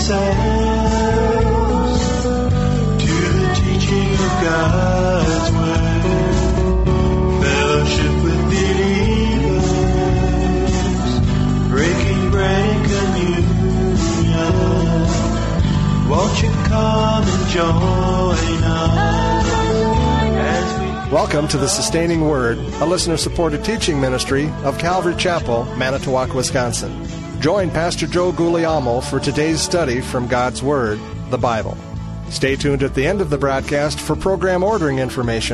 ourselves to the teaching of God's Word, fellowship with believers, breaking bread and communion. Won't you come and join us as we... Welcome to the Sustaining Word, a listener-supported teaching ministry of Calvary Chapel, Manitowoc, Wisconsin. Join Pastor Joe Guglielmo for today's study from God's Word, the Bible. Stay tuned at the end of the broadcast for program ordering information.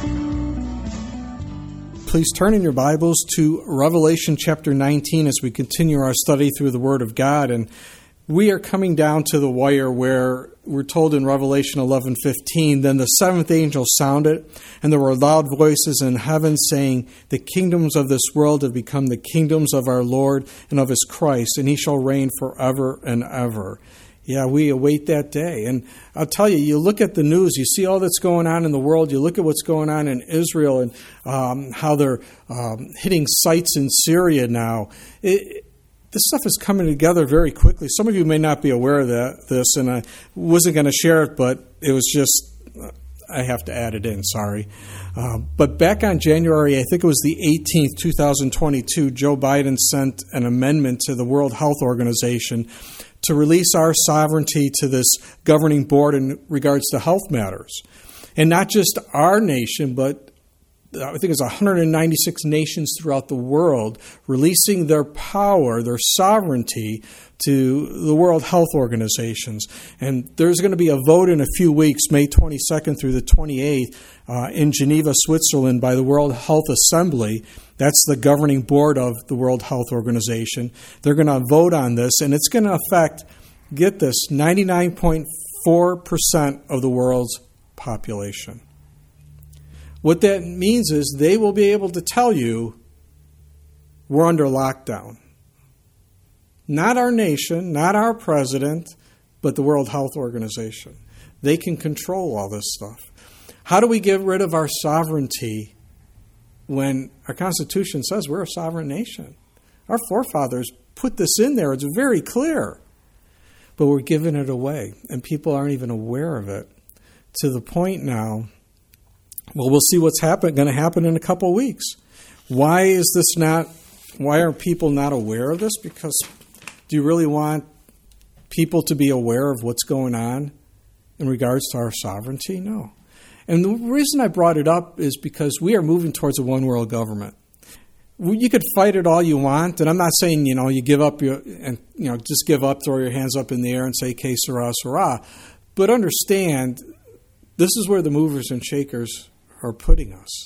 Please turn in your Bibles to Revelation chapter 19 as we continue our study through the Word of God. And we are coming down to the wire where we're told in Revelation 11:15, "Then the seventh angel sounded, and there were loud voices in heaven saying, 'The kingdoms of this world have become the kingdoms of our Lord and of His Christ, and He shall reign forever and ever.'" Yeah, we await that day. And I'll tell you, you look at the news, you see all that's going on in the world, you look at what's going on in Israel and how they're hitting sites in Syria now. This stuff is coming together very quickly. Some of you may not be aware of this, and I wasn't going to share it, but it was just, I have to add it in, sorry. But back on January, I think it was the 18th, 2022, Joe Biden sent an amendment to the World Health Organization to release our sovereignty to this governing board in regards to health matters. And not just our nation, but I think it's 196 nations throughout the world releasing their power, their sovereignty to the World Health Organizations. And there's going to be a vote in a few weeks, May 22nd through the 28th, in Geneva, Switzerland, by the World Health Assembly. That's the governing board of the World Health Organization. They're going to vote on this, and it's going to affect, get this, 99.4% of the world's population. What that means is they will be able to tell you we're under lockdown. Not our nation, not our president, but the World Health Organization. They can control all this stuff. How do we get rid of our sovereignty when our Constitution says we're a sovereign nation? Our forefathers put this in there. It's very clear. But we're giving it away, and people aren't even aware of it. To the point now, well, we'll see what's going to happen in a couple of weeks. Why are people not aware of this? Because do you really want people to be aware of what's going on in regards to our sovereignty? No. And the reason I brought it up is because we are moving towards a one-world government. You could fight it all you want, and I'm not saying, you give up just give up, throw your hands up in the air and say, "Que sera, sera." But understand, this is where the movers and shakers are putting us.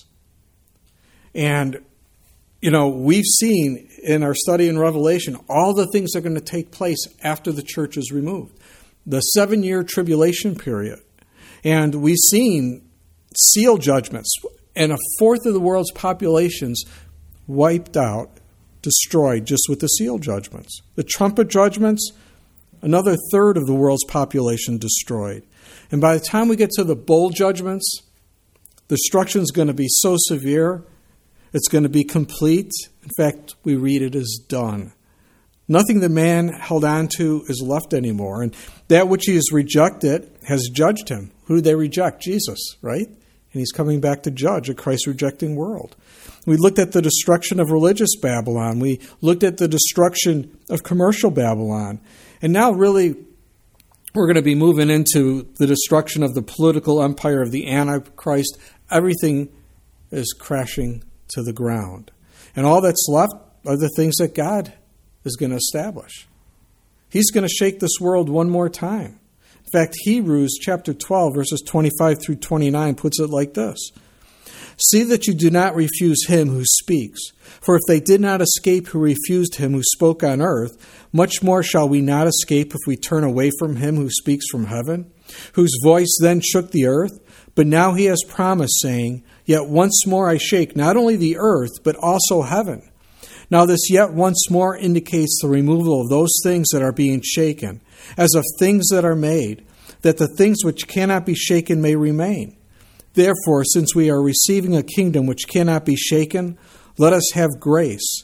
And, we've seen in our study in Revelation all the things that are going to take place after the church is removed. The 7-year tribulation period. And we've seen seal judgments, and a fourth of the world's populations wiped out, destroyed just with the seal judgments. The trumpet judgments, another third of the world's population destroyed. And by the time we get to the bowl judgments, the destruction is going to be so severe, it's going to be complete. In fact, we read it as done. Nothing that man held on to is left anymore. And that which he has rejected has judged him. Who did they reject? Jesus, right? And he's coming back to judge a Christ-rejecting world. We looked at the destruction of religious Babylon. We looked at the destruction of commercial Babylon. And now really we're going to be moving into the destruction of the political empire of the Antichrist. Everything is crashing to the ground. And all that's left are the things that God is going to establish. He's going to shake this world one more time. In fact, Hebrews chapter 12, verses 25 through 29 puts it like this. "See that you do not refuse him who speaks. For if they did not escape who refused him who spoke on earth, much more shall we not escape if we turn away from him who speaks from heaven, whose voice then shook the earth. But now he has promised, saying, Yet once more I shake not only the earth, but also heaven. Now this yet once more indicates the removal of those things that are being shaken, as of things that are made, that the things which cannot be shaken may remain. Therefore, since we are receiving a kingdom which cannot be shaken, let us have grace,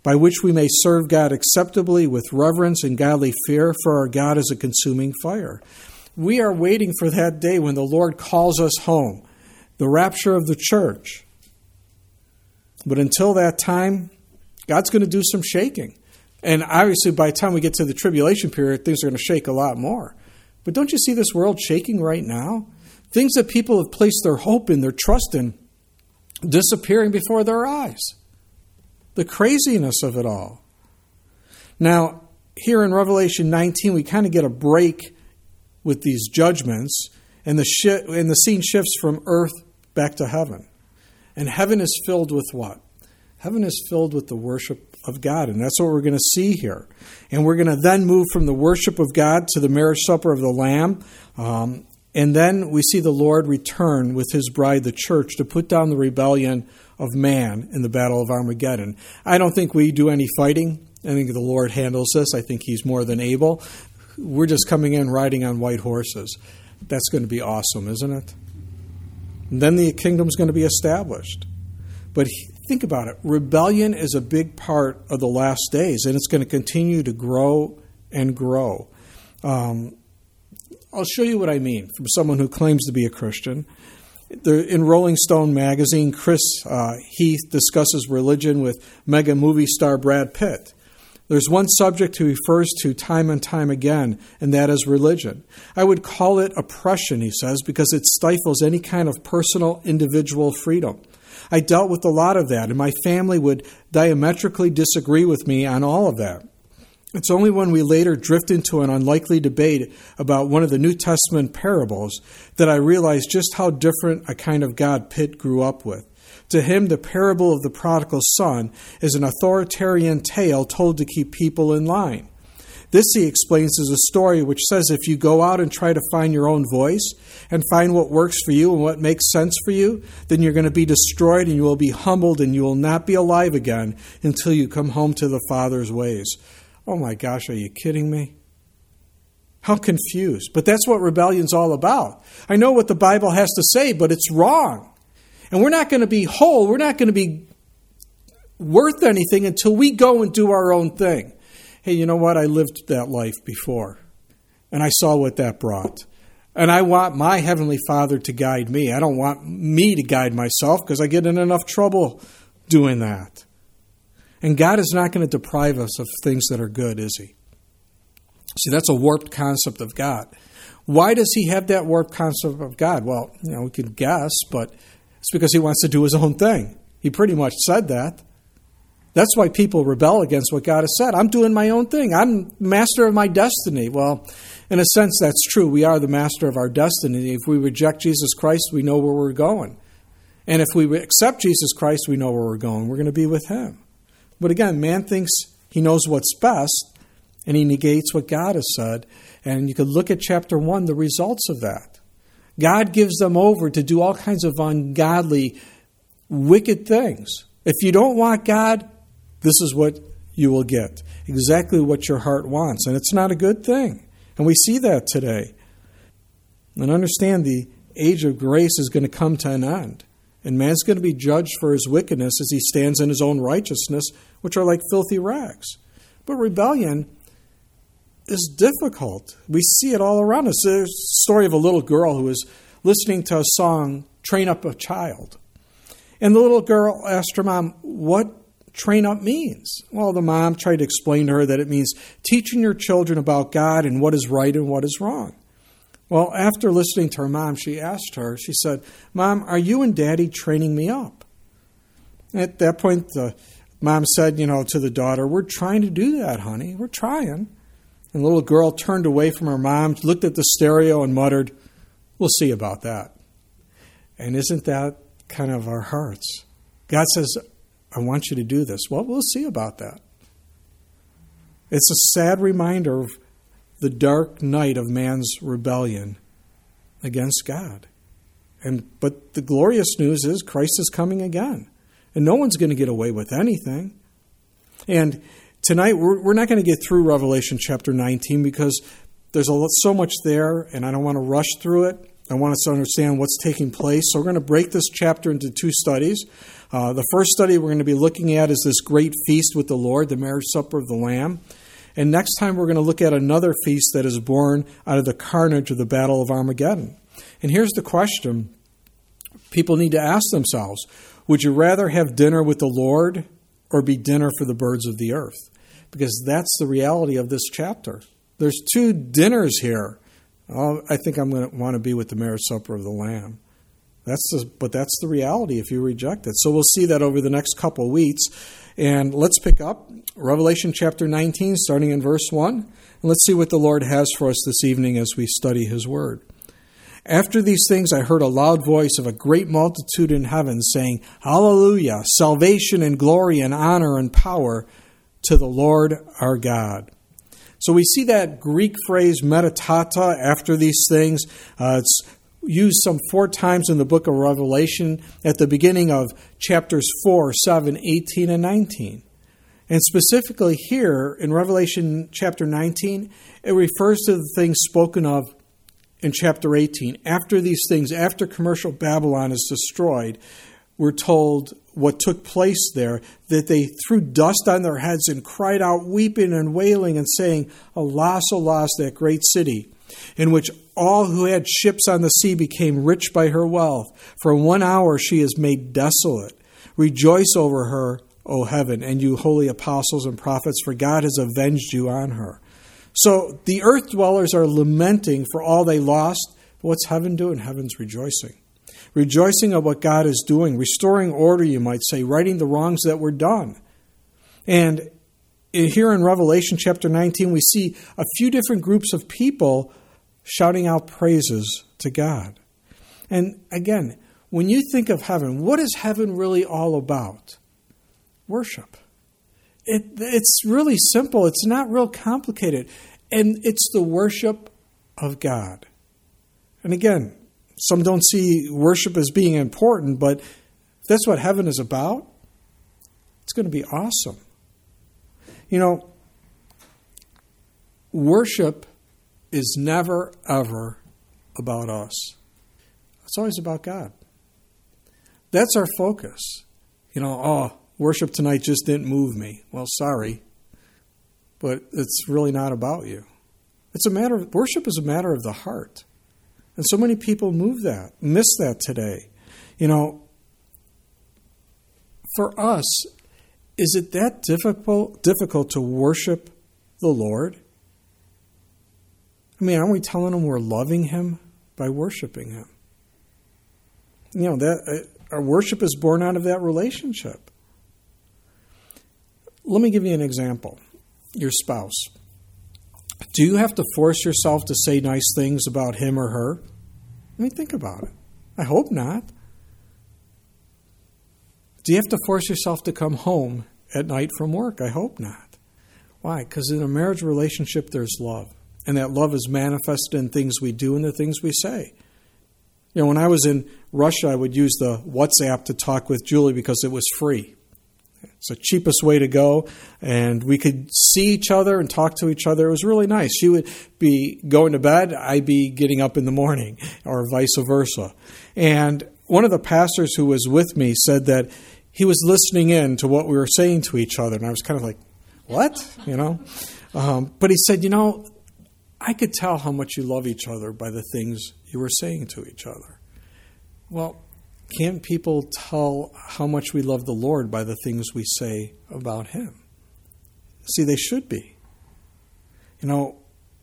by which we may serve God acceptably with reverence and godly fear, for our God is a consuming fire. We are waiting for that day when the Lord calls us home, the rapture of the church. But until that time, God's going to do some shaking. And obviously, by the time we get to the tribulation period, things are going to shake a lot more. But don't you see this world shaking right now? Things that people have placed their hope in, their trust in, disappearing before their eyes. The craziness of it all. Now, here in Revelation 19, we kind of get a break with these judgments, and the scene shifts from earth back to heaven. And heaven is filled with what? Heaven is filled with the worship of God, and that's what we're going to see here. And we're going to then move from the worship of God to the marriage supper of the Lamb, and then we see the Lord return with his bride, the church, to put down the rebellion of man in the battle of Armageddon. I don't think we do any fighting. I think the Lord handles this. I think he's more than able. We're just coming in riding on white horses. That's going to be awesome, isn't it? And then the kingdom's going to be established. But think about it. Rebellion is a big part of the last days, and it's going to continue to grow and grow. I'll show you what I mean from someone who claims to be a Christian. In Rolling Stone magazine, Chris Heath discusses religion with mega movie star Brad Pitt. There's one subject he refers to time and time again, and that is religion. I would call it oppression, he says, because it stifles any kind of personal, individual freedom. I dealt with a lot of that, and my family would diametrically disagree with me on all of that. It's only when we later drift into an unlikely debate about one of the New Testament parables that I realized just how different a kind of God Pitt grew up with. To him, the parable of the prodigal son is an authoritarian tale told to keep people in line. This, he explains, is a story which says if you go out and try to find your own voice and find what works for you and what makes sense for you, then you're going to be destroyed and you will be humbled and you will not be alive again until you come home to the Father's ways. Oh my gosh, are you kidding me? How confused. But that's what rebellion's all about. I know what the Bible has to say, but it's wrong. And we're not going to be whole. We're not going to be worth anything until we go and do our own thing. Hey, you know what? I lived that life before. And I saw what that brought. And I want my Heavenly Father to guide me. I don't want me to guide myself because I get in enough trouble doing that. And God is not going to deprive us of things that are good, is he? See, that's a warped concept of God. Why does he have that warped concept of God? Well, we can guess, but it's because he wants to do his own thing. He pretty much said that. That's why people rebel against what God has said. I'm doing my own thing. I'm master of my destiny. Well, in a sense, that's true. We are the master of our destiny. If we reject Jesus Christ, we know where we're going. And if we accept Jesus Christ, we know where we're going. We're going to be with him. But again, man thinks he knows what's best, and he negates what God has said. And you could look at chapter 1, the results of that. God gives them over to do all kinds of ungodly, wicked things. If you don't want God, this is what you will get. Exactly what your heart wants. And it's not a good thing. And we see that today. And understand the age of grace is going to come to an end. And man's going to be judged for his wickedness as he stands in his own righteousness, which are like filthy rags. But rebellion is difficult. We see it all around us. There's a story of a little girl who was listening to a song, Train Up a Child. And the little girl asked her mom, what train up means? Well, the mom tried to explain to her that it means teaching your children about God and what is right and what is wrong. Well, after listening to her mom, she said, Mom, are you and Daddy training me up? At that point, the mom said, to the daughter, we're trying to do that, honey. We're trying. And the little girl turned away from her mom, looked at the stereo and muttered, we'll see about that. And isn't that kind of our hearts? God says, I want you to do this. Well, we'll see about that. It's a sad reminder of the dark night of man's rebellion against God. But the glorious news is Christ is coming again. And no one's going to get away with anything. And tonight, we're not going to get through Revelation chapter 19 because there's so much there, and I don't want to rush through it. I want us to understand what's taking place. So we're going to break this chapter into two studies. The first study we're going to be looking at is this great feast with the Lord, the marriage supper of the Lamb. And next time we're going to look at another feast that is born out of the carnage of the Battle of Armageddon. And here's the question people need to ask themselves. Would you rather have dinner with the Lord or be dinner for the birds of the earth? Because that's the reality of this chapter. There's two dinners here. I think I'm going to want to be with the marriage supper of the Lamb. But that's the reality if you reject it. So we'll see that over the next couple of weeks. And let's pick up Revelation chapter 19, starting in verse 1. And let's see what the Lord has for us this evening as we study His Word. After these things, I heard a loud voice of a great multitude in heaven saying, Hallelujah! Salvation and glory and honor and power to the Lord our God. So we see that Greek phrase metatata, after these things. It's used some 4 times in the book of Revelation at the beginning of chapters 4, 7, 18, and 19. And specifically here in Revelation chapter 19, it refers to the things spoken of in chapter 18. After these things, after commercial Babylon is destroyed, we're told what took place there, that they threw dust on their heads and cried out, weeping and wailing and saying, Alas, alas, that great city, in which all who had ships on the sea became rich by her wealth. For in 1 hour she is made desolate. Rejoice over her, O heaven, and you holy apostles and prophets, for God has avenged you on her. So the earth dwellers are lamenting for all they lost. But what's heaven doing? Heaven's rejoicing. Rejoicing at what God is doing, restoring order, you might say, righting the wrongs that were done. And here in Revelation chapter 19, we see a few different groups of people shouting out praises to God. And again, when you think of heaven, what is heaven really all about? Worship. It's really simple. It's not real complicated. And it's the worship of God. And again, some don't see worship as being important, but if that's what heaven is about, it's going to be awesome. You know, worship is never, ever about us. It's always about God. That's our focus. You know, worship tonight just didn't move me. Well, sorry, but it's really not about you. Worship is a matter of the heart. And so many people miss that today. You know, for us, is it that difficult to worship the Lord? I mean, aren't we telling Him we're loving Him by worshiping Him? You know, that our worship is born out of that relationship. Let me give you an example. Your spouse. Do you have to force yourself to say nice things about him or her? I mean, think about it. I hope not. Do you have to force yourself to come home at night from work? I hope not. Why? Because in a marriage relationship, there's love. And that love is manifested in things we do and the things we say. You know, when I was in Russia, I would use the WhatsApp to talk with Julie because it was free. It's the cheapest way to go, and we could see each other and talk to each other. It was really nice. She would be going to bed, I'd be getting up in the morning, or vice versa. And one of the pastors who was with me said that he was listening in to what we were saying to each other, and I was kind of like, what? You know? But he said, you know, I could tell how much you love each other by the things you were saying to each other. Well, can't people tell how much we love the Lord by the things we say about Him? See, they should be. You know,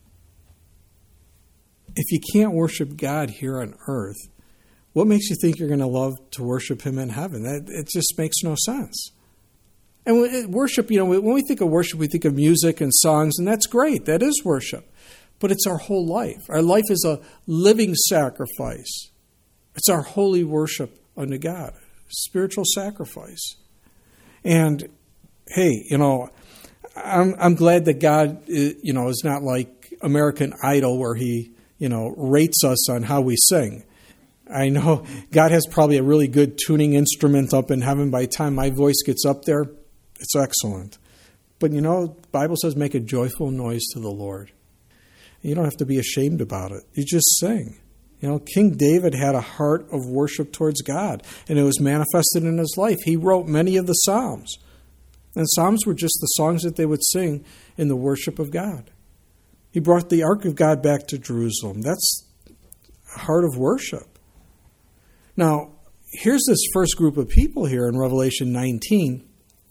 if you can't worship God here on earth, what makes you think you're going to love to worship Him in heaven? It just makes no sense. And worship, you know, when we think of worship, we think of music and songs, and that's great. That is worship. But it's our whole life. Our life is a living sacrifice. It's our holy worship unto God, spiritual sacrifice. And hey, you know, I'm glad that God, you know, is not like American Idol where He, you know, rates us on how we sing. I know God has probably a really good tuning instrument up in heaven. By the time my voice gets up there, it's excellent. But you know, the Bible says make a joyful noise to the Lord. You don't have to be ashamed about it. You just sing. King David had a heart of worship towards God, and it was manifested in his life. He wrote many of the Psalms. And Psalms were just the songs that they would sing in the worship of God. He brought the Ark of God back to Jerusalem. That's a heart of worship. Now, here's this first group of people here in Revelation 19,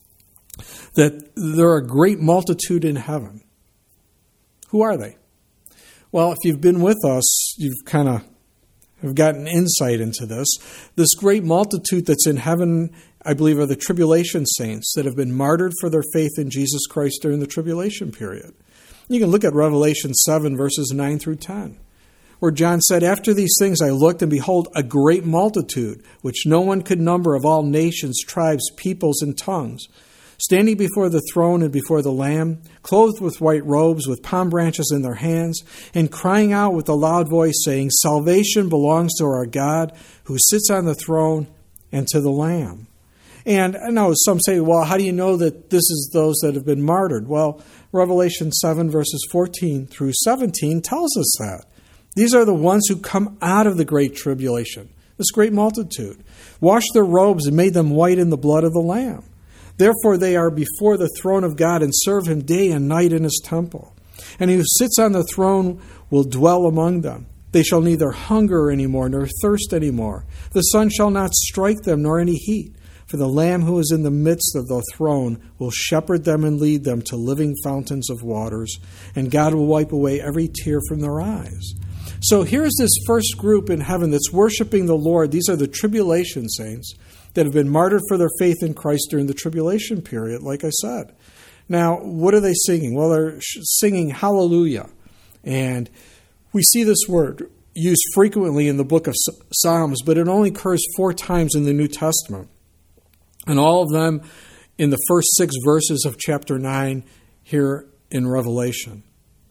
that there are a great multitude in heaven. Who are they? Well, if you've been with us, you've kind of have gotten insight into this. This great multitude that's in heaven, I believe, are the tribulation saints that have been martyred for their faith in Jesus Christ during the tribulation period. You can look at Revelation 7, verses 9 through 10, where John said, "After these things I looked, and behold, a great multitude, which no one could number, of all nations, tribes, peoples, and tongues, standing before the throne and before the Lamb, clothed with white robes, with palm branches in their hands, and crying out with a loud voice, saying, 'Salvation belongs to our God, who sits on the throne, and to the Lamb.'" And I know some say, well, how do you know that this is those that have been martyred? Well, Revelation 7, verses 14 through 17 tells us that. These are the ones who come out of the great tribulation, this great multitude, washed their robes and made them white in the blood of the Lamb. Therefore they are before the throne of God and serve him day and night in his temple. And he who sits on the throne will dwell among them. They shall neither hunger any more nor thirst any more. The sun shall not strike them nor any heat. For the Lamb who is in the midst of the throne will shepherd them and lead them to living fountains of waters. And God will wipe away every tear from their eyes. So here's this first group in heaven that's worshiping the Lord. These are the tribulation saints that have been martyred for their faith in Christ during the tribulation period, like I said. Now, what are they singing? Well, they're singing hallelujah. And we see this word used frequently in the book of Psalms, but it only occurs 4 times in the New Testament. And all of them in the first 6 verses of chapter 9 here in Revelation.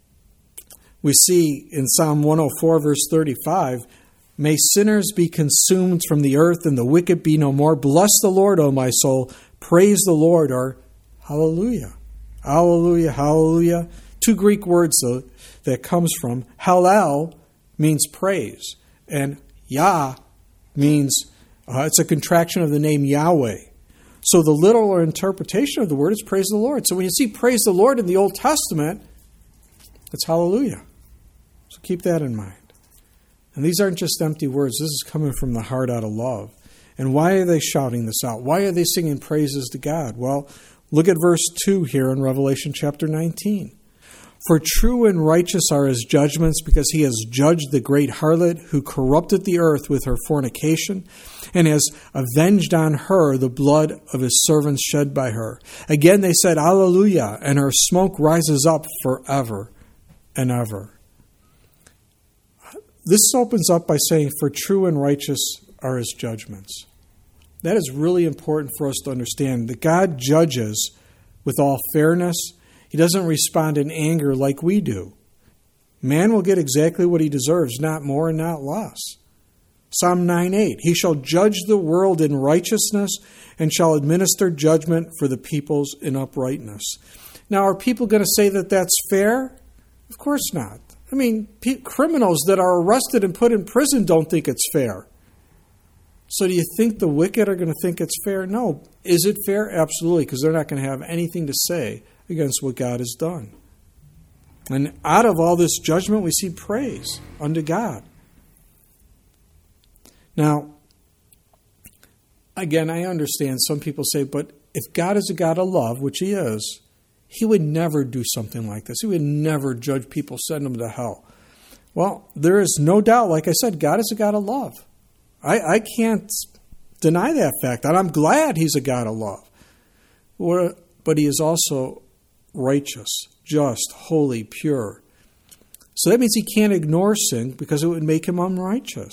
We see in Psalm 104, verse 35, "May sinners be consumed from the earth and the wicked be no more. Bless the Lord, O my soul. Praise the Lord," or hallelujah. Hallelujah, hallelujah. 2 Greek words that comes from. Hallel means praise. And Yah means, it's a contraction of the name Yahweh. So the literal interpretation of the word is praise the Lord. So when you see praise the Lord in the Old Testament, it's hallelujah. So keep that in mind. And these aren't just empty words. This is coming from the heart out of love. And why are they shouting this out? Why are they singing praises to God? Well, look at verse 2 here in Revelation chapter 19. "For true and righteous are his judgments, because he has judged the great harlot who corrupted the earth with her fornication, and has avenged on her the blood of his servants shed by her." Again they said, "Alleluia," and her smoke rises up forever and ever. This opens up by saying, "For true and righteous are his judgments." That is really important for us to understand, that God judges with all fairness. He doesn't respond in anger like we do. Man will get exactly what he deserves, not more and not less. Psalm 9:8, "He shall judge the world in righteousness and shall administer judgment for the peoples in uprightness." Now, are people going to say that that's fair? Of course not. I mean, criminals that are arrested and put in prison don't think it's fair. So do you think the wicked are going to think it's fair? No. Is it fair? Absolutely, because they're not going to have anything to say against what God has done. And out of all this judgment, we see praise unto God. Now, again, I understand some people say, but if God is a God of love, which he is, he would never do something like this. He would never judge people, send them to hell. Well, there is no doubt, like I said, God is a God of love. I can't deny that fact, and I'm glad he's a God of love. But he is also righteous, just, holy, pure. So that means he can't ignore sin because it would make him unrighteous.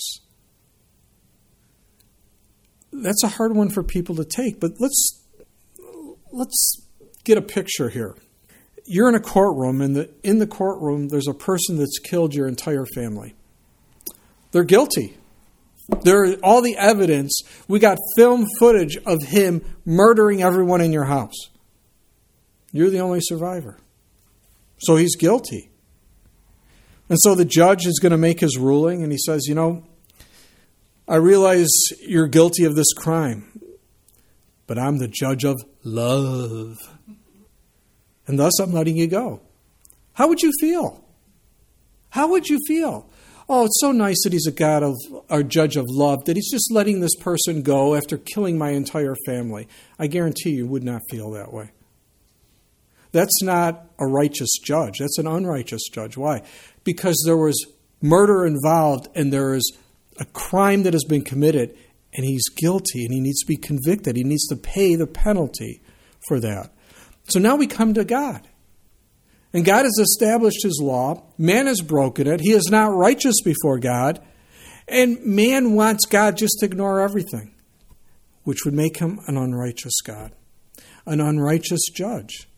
That's a hard one for people to take, but let's get a picture here. You're in a courtroom, and in the courtroom there's a person that's killed your entire family. They're guilty. All the evidence, we got film footage of him murdering everyone in your house. You're the only survivor. So he's guilty. And so the judge is going to make his ruling, and he says, I realize you're guilty of this crime, but I'm the judge of love. And thus I'm letting you go. How would you feel? How would you feel? Oh, it's so nice that he's a judge of love, that he's just letting this person go after killing my entire family. I guarantee you would not feel that way. That's not a righteous judge. That's an unrighteous judge. Why? Because there was murder involved and there is a crime that has been committed and he's guilty and he needs to be convicted. He needs to pay the penalty for that. So now we come to God. And God has established his law. Man has broken it. He is not righteous before God. And man wants God just to ignore everything, which would make him an unrighteous God, an unrighteous judge.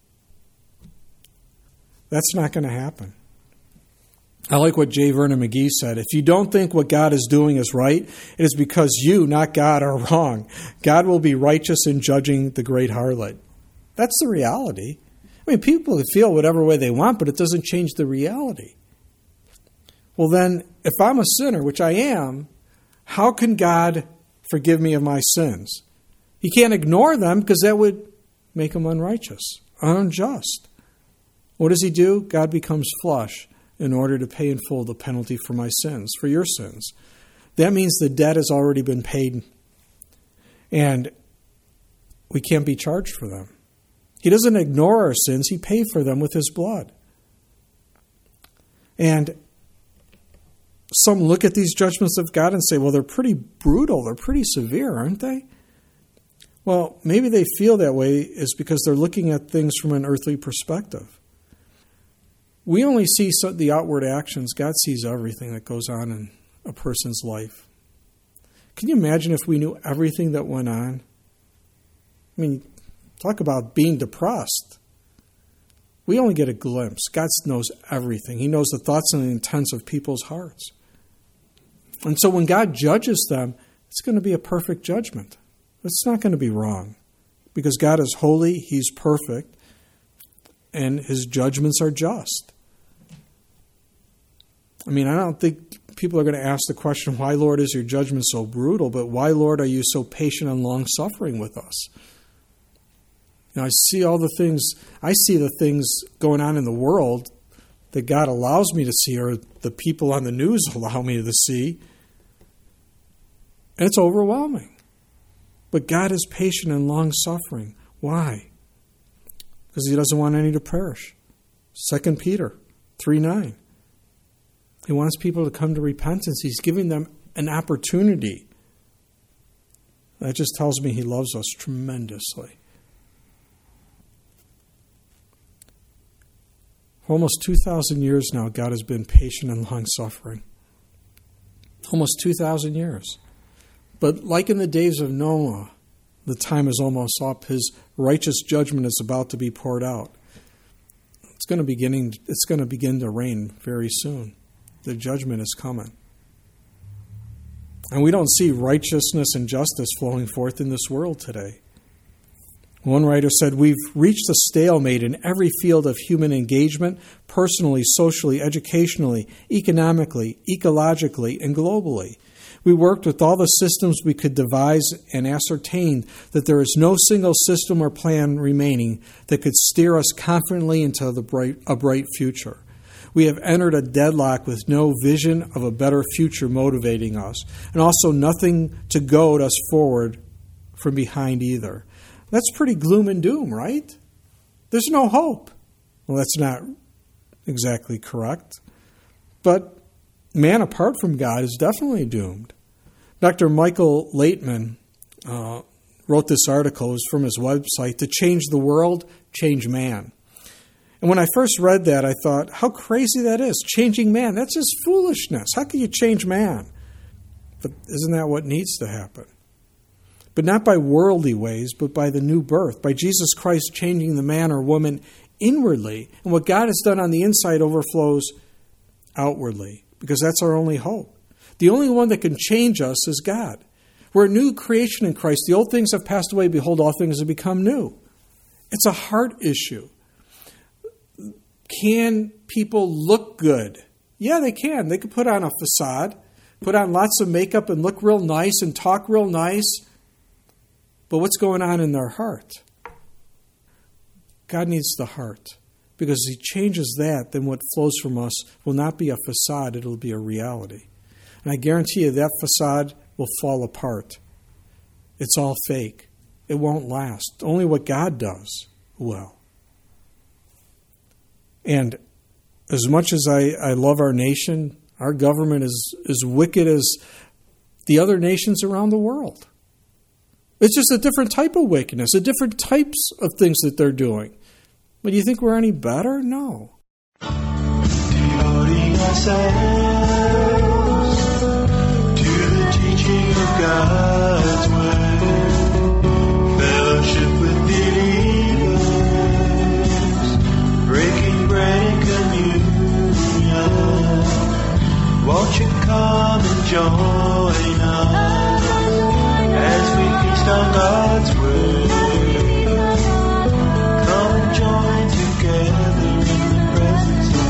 That's not going to happen. I like what J. Vernon McGee said. If you don't think what God is doing is right, it is because you, not God, are wrong. God will be righteous in judging the great harlot. That's the reality. I mean, people can feel whatever way they want, but it doesn't change the reality. Well, then, if I'm a sinner, which I am, how can God forgive me of my sins? He can't ignore them because that would make him unrighteous, unjust. What does he do? God becomes flesh in order to pay in full the penalty for my sins, for your sins. That means the debt has already been paid, and we can't be charged for them. He doesn't ignore our sins. He paid for them with his blood. And some look at these judgments of God and say, well, they're pretty brutal. They're pretty severe, aren't they? Well, maybe they feel that way is because they're looking at things from an earthly perspective. We only see the outward actions. God sees everything that goes on in a person's life. Can you imagine if we knew everything that went on? I mean, talk about being depressed. We only get a glimpse. God knows everything. He knows the thoughts and the intents of people's hearts. And so when God judges them, it's going to be a perfect judgment. It's not going to be wrong. Because God is holy, he's perfect, and his judgments are just. I mean, I don't think people are going to ask the question, why, Lord, is your judgment so brutal? But why, Lord, are you so patient and long-suffering with us? I see the things going on in the world that God allows me to see, or the people on the news allow me to see. And it's overwhelming. But God is patient and long-suffering. Why? Because he doesn't want any to perish. 2 Peter 3:9. He wants people to come to repentance. He's giving them an opportunity. That just tells me he loves us tremendously. For almost 2,000 years now, God has been patient and long-suffering. Almost 2,000 years. But like in the days of Noah, the time is almost up. His righteous judgment is about to be poured out. It's going to begin to rain very soon. The judgment is coming. And we don't see righteousness and justice flowing forth in this world today. One writer said, we've reached a stalemate in every field of human engagement, personally, socially, educationally, economically, ecologically, and globally. We worked with all the systems we could devise and ascertained that there is no single system or plan remaining that could steer us confidently into a bright future. We have entered a deadlock with no vision of a better future motivating us, and also nothing to goad us forward from behind either. That's pretty gloom and doom, right? There's no hope. Well, that's not exactly correct. But man apart from God is definitely doomed. Dr. Michael Laitman wrote this article. It was from his website, To Change the World, Change Man. And when I first read that, I thought, how crazy that is. Changing man, that's just foolishness. How can you change man? But isn't that what needs to happen? But not by worldly ways, but by the new birth, by Jesus Christ changing the man or woman inwardly. And what God has done on the inside overflows outwardly, because that's our only hope. The only one that can change us is God. We're a new creation in Christ. The old things have passed away. Behold, all things have become new. It's a heart issue. Can people look good Yeah, they can. They could put on a facade, put on lots of makeup and look real nice and talk real nice. But what's going on in their heart? God needs the heart. Because He changes that, then what flows from us will not be a facade, it'll be a reality. And I guarantee you that facade will fall apart. It's all fake. It won't last. Only what God does will. And as much as I love our nation, our government is as wicked as the other nations around the world. It's just a different type of wickedness, a different types of things that they're doing. But do you think we're any better? No. Devoting ourselves to the teaching of God's word, fellowship with believers, breaking bread and communion. Won't you come and join us as we feast on God's word? Join together in the presence of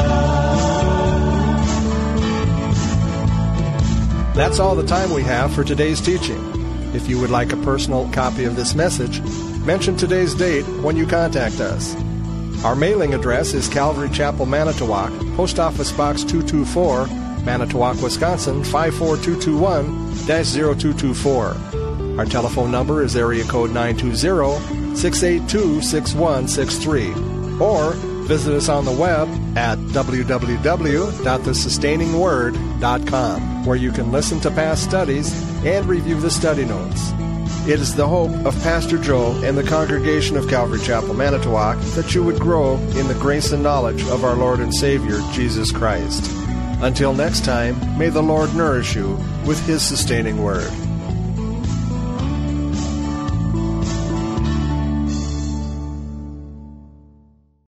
God. That's all the time we have for today's teaching. If you would like a personal copy of this message, mention today's date when you contact us. Our mailing address is Calvary Chapel, Manitowoc, Post Office Box 224, Manitowoc, Wisconsin 54221-0224. Our telephone number is area code 920-682-6163. Or visit us on the web at www.thesustainingsword.com, where you can listen to past studies and review the study notes. It is the hope of Pastor Joe and the congregation of Calvary Chapel, Manitowoc, that you would grow in the grace and knowledge of our Lord and Savior, Jesus Christ. Until next time, may the Lord nourish you with His sustaining word.